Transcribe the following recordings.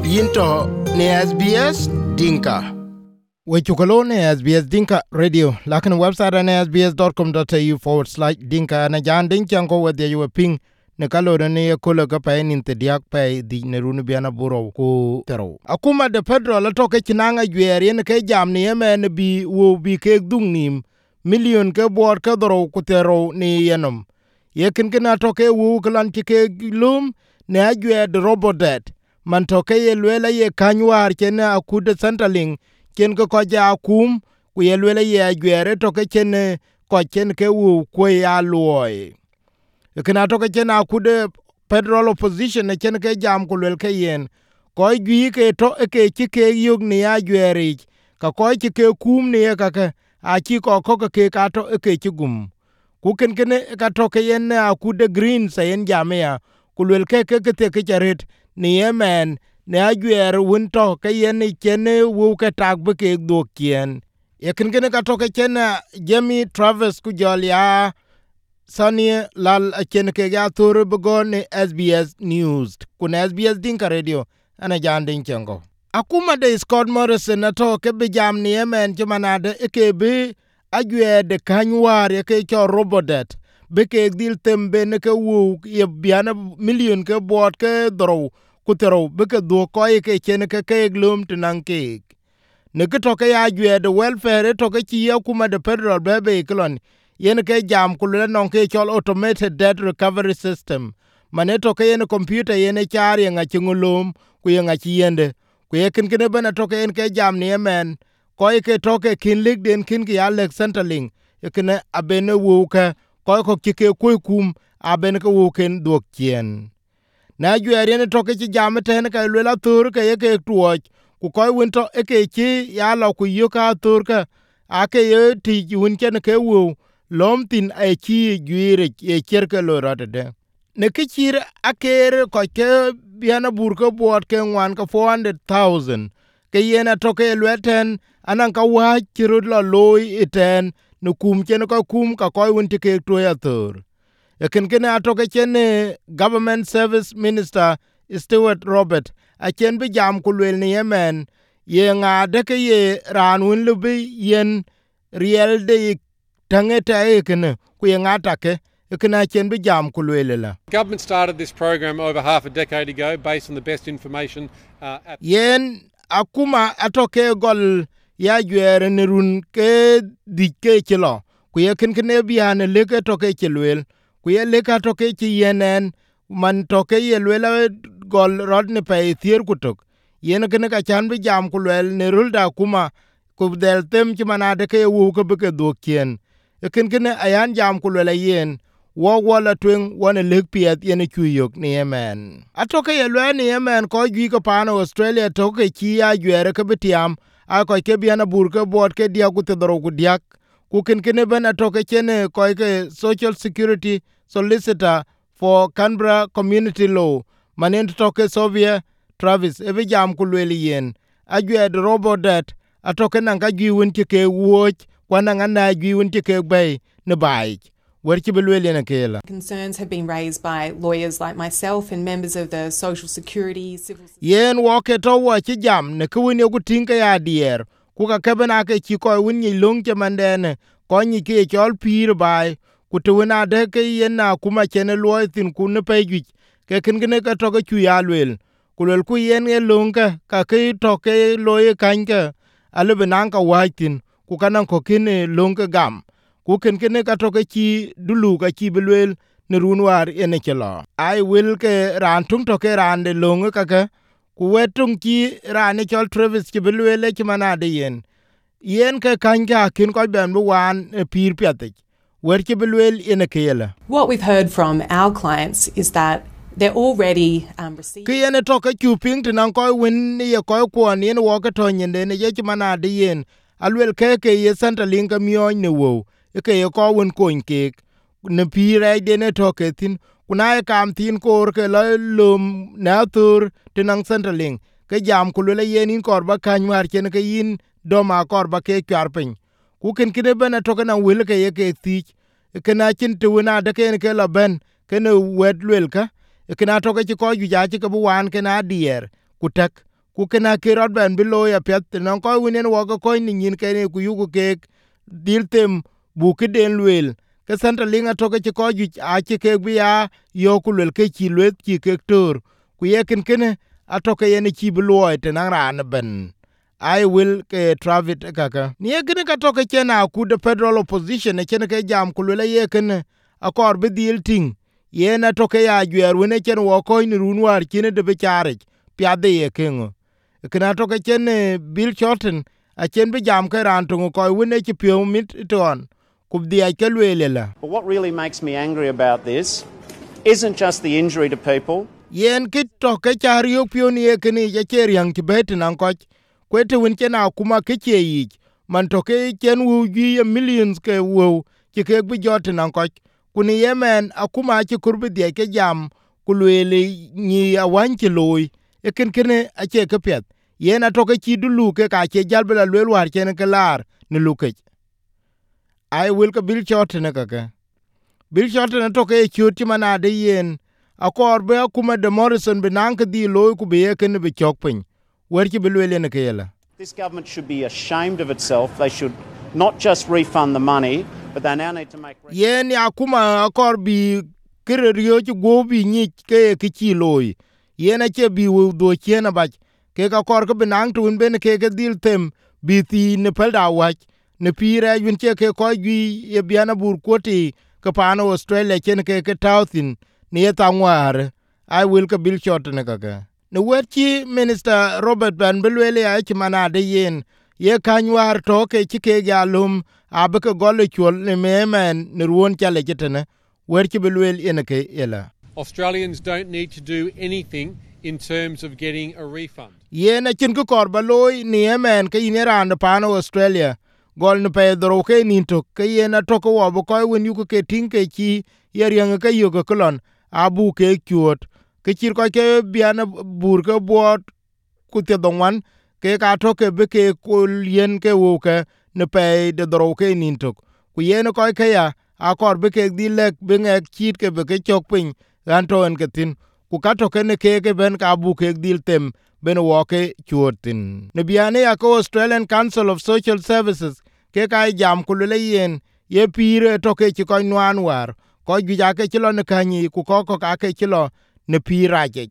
Yinto ne SBS Dinka. We chukalo ne SBS Dinka Radio. Lakin website ne sbs.com.au/dinka na jan dinka ko wede yu ping ne kalo ne kolo ka pa in te diak pa di ne runu biana buro ko tero. Akuma de Pedro la toke chinanga gwer ne ke jam ne yemen bi wo bi ke dungnim million ke bor ke doro ku tero ni yenom. Yekin kena toke wo klan ti ke lum ne agwe de robodet. Man toke ye lwela ye kanywar chene akude Centerlink chen ko koja akum ku ye lwela ye agwere toke chene ko chen ke wu ko ya loy kana toke chene akude federal opposition ne chen ke jam ku lwel ke yen ko gwi ke to ke ke yug ni agwere ka ko ke kum ni ka ka a chi ko ke ka to ke gum ku ken ka toke yen akude green sayen jamia ku lwel ke te ke charet ni yemen ne agwer wunto ke yen chene wu ke tag be ke do kien yekin gene ka to ke chena Jamie Travis ku jolia Sani lal chen ke ga tur bugo ne SBS News ku ne SBS Dinka Radio ana jandin chengo akuma de Scott Morrison na to ke be jam ni yemen chumanade ke be agwer de kanwar ke cho robodet be ke dil tembe ne ke wu ye biana million ke bot ke dro kutero be ke do ko ke chen ke glum tunan ke ne ke to ke ya gwe de welfare to ke ti kuma de federal be klon yen ke jam kulle non ke chol automated debt recovery system mane to ke yen computer yen chari nga chingulum ku yen nga chiende ku yekin kene bana to ke yen ke jam ni men ko ke to ke kin lig den kin ki Alex Centerlink ekene abene wu ke ko ke kum abene ke wu ken do kien na jwere ne to ke jam ten ka lwela tur ke ke tuoj ku ko winto ke chi ya lo ku yuka tur ka ake ye ti win ken ke wu lom tin e chi jwire e cherke lo rotede ne ke chir aker ko ke biana bur ko bot ke ngwan ka 400,000 ke yena to ke lweten anan ka wa chirud lo loy iten no kum chen ko kum ka ko win ti ke to ya tur ken atoke chene government service minister Stewart Robert a chen bi jam kulwel ni yemen ye nga de ke ye ran win lubi yen riel de tangeta e ken ku ye nga take ken chen bi jam kulwel la government started this program over half a decade ago based on the best information yen akuma atoke gol ya jwere ne run ke dike chilo ku ye ken bi an le ke toke chilwel ku ye le ka to ke ti yenen man to ke ye le gol rod ne pe thier kutok yen ke ne ka chan bi jam ku le ne rulda kuma ku del tem ti manade ke wu ko be ke do kien e ken ayan jam ku le yen wo la twen wona le piet yen ku yok ni yemen atoke ye le ni yemen ko gi ko pano Australia to ke ti ya gwere ke bitiam a ko ke biana bur ke bot ke dia ku te doro ku diak ku ken ben atoke chene ko ke social security solicitor for Canberra community law manen toke Sovia Travis ebe jam kulweli yen agwe de robodet atoke nanga gi wonti ke woch kwana ngana gi wonti ke bay ne bay werki belweli na kela concerns have been raised by lawyers like myself and members of the social security civil yen woke to wo chi jam ne ku ne ku tinka ya dier ku ka kebena ke chi ko woni long che mandene ko ni ke chol pir bay ku tuwina de ke yen na kuma chene luoy tin ku ne pe juic ke kin ka toke chu ya lwel ku lwel ku yen e lunga ka ke toke loye kanke ale benan ka waitin ku kanan ko kin lunga gam ku kin ka toke chi dulu ka chi belwel ne runwar ene chelo ai wil ke ran tung toke ran de lunga ka ke ku wetung chi ran e chol Travis chi belwel chi manade yen ke kanka kin ko ben bu wan pir piatik. What we've heard from our clients is that they're already receiving. Kiyene toka chuping tinan ko win ye ko kwon yen wo ka to nyinde ne ye mana de yen alwel ke ye Centerlink miyo ne wo ke ye ko won kon ke ne pire de ne toke tin kuna e kam tin kor ke lum na tur tinan Centerlink ke jam kulule yen in korba kanwar chen ke yin do ma korba ke kwarpin ku ken kide bana toke na wil ke ye ke ti kena chin tuuna de ken ke la ben ken wet lwel ka kena toke ko ju ja ke bu wan kena dier kutak ku kena ke rod ben bilo ya pet non ko winen wo ko ni nyin ke ku yugo ke dil tem bu ke den luel ke santa linga to ke ko ju a ke ke bia yo ku lel ke chi luet chi ke tor ku ye ken ken a to ke yen chi bilo te nan ran ben I will ke Travis kaka ni ken ka to ke chena ku the federal opposition ne ken ke jam ku le ye ken a kor be dil ting ye na to ke ya gwer wene ken wo ko ni runwar kin de be chare pya de ye ken kana to ke chen Bill Shorten a chen be jam ke ran to ko wene chi pyo mit ton ku dia ke lwelela. But what really makes me angry about this isn't just the injury to people. Yen kit to ke char yo pyo ni ye ken ye cher yang ti bet nan ko kwete win chen akuma ke che yi man to ke chen wu gi millions ke wo ki ke bi jot nan ko kuni yemen akuma chi kurbi dia ke jam kulwele ni awan ki loy eken kene a che ke pet yena to ke chi dulu ke ka che jalbela lwel war chen ke lar ni luke I will ka Bill Short ne ka Bill Short ne to ke chuti mana de yen akor be akuma de Morrison benang ke di loy ku be ken be chokpin wer ki belwele ne ke yela. This government should be ashamed of itself. They should not just refund the money, but they now need to make yen ya kuma akor bi kererio ci go bi ni ke ki loy yen a che bi wo do chena ba ke ka kor ke benang tun ben ke dil tem bi ti ne pelda wa ne pire yun che ke ko gi ye biana bur koti ke pano Australia chen ke tauthin ne ta ngwar I will ka Bill Short ne ka ne wechi Minister Robert Van Belwele ya ci manade yen ye kanywar to ke ke galum abeke gole chol ne memen ne ruon chale jetene werki belwel enake ela. Australians don't need to do anything in terms of getting a refund. Ye na chin ko korba loy ni emen ke ineran pano Australia gol ne pe dro ke nin to ke ye na to ko wo ko wen yu ke tin ke chi ye yang ke yu ko kolon abu ke kyot ke chir ko ke biana bur ke bot ku te donwan ke ka to ke be ke ko yen ke wo ke ne pe de dro ke nin to ku ye ne ko ke ya akor be ke di lek be ngek chit ke be ke chok pin ran to en ke tin ku ka to ke ne ke ben ka bu ke dil tem ben wo ke chuotin ne biane ya ko Australian Council of Social Services ke ka jam ku le yen ye pire to ke chi ko nwan war ko ju ja ke chilo ne kanyi ku ko ka ke chilo ne pira je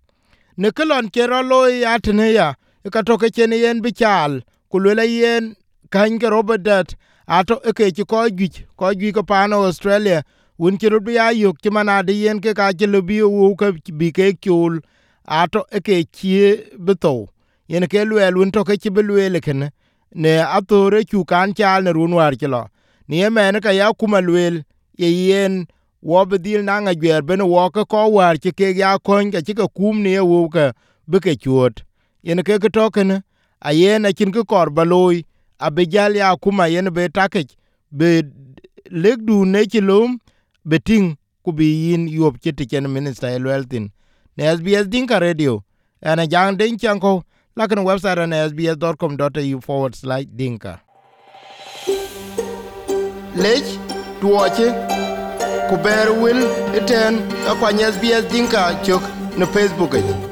ne kelon kero loy atne ya ka to ke chen yen bi chal ku le yen kan ke Robert dat ato ke chi ko ju ko pano Australia won chi ru ya yok chi mana de yen ke ka chi lu bi wo ka bi ke kyul ato ke chi beto yen ke lwel won to ke chi belwel ken ne atore chu kan chal ne runwar chi lo ni men ka ya kuma lwel ye yen wo bedil na nga gwer ben wo ko war chi ke ya kon ke chi ka kum ne wo ka be ke chuot yen ke to ken a yen a chin ko kor baloy abejal ya kuma yen be takech be legdu ne chilum beting ku bi yin yop chiti chen minister elweltin ne SBS Dinka Radio ana jang den chanko lakin website on sbs.com.au/dinka lech tuoche ku ber wil iten akwany SBS Dinka chok ne Facebook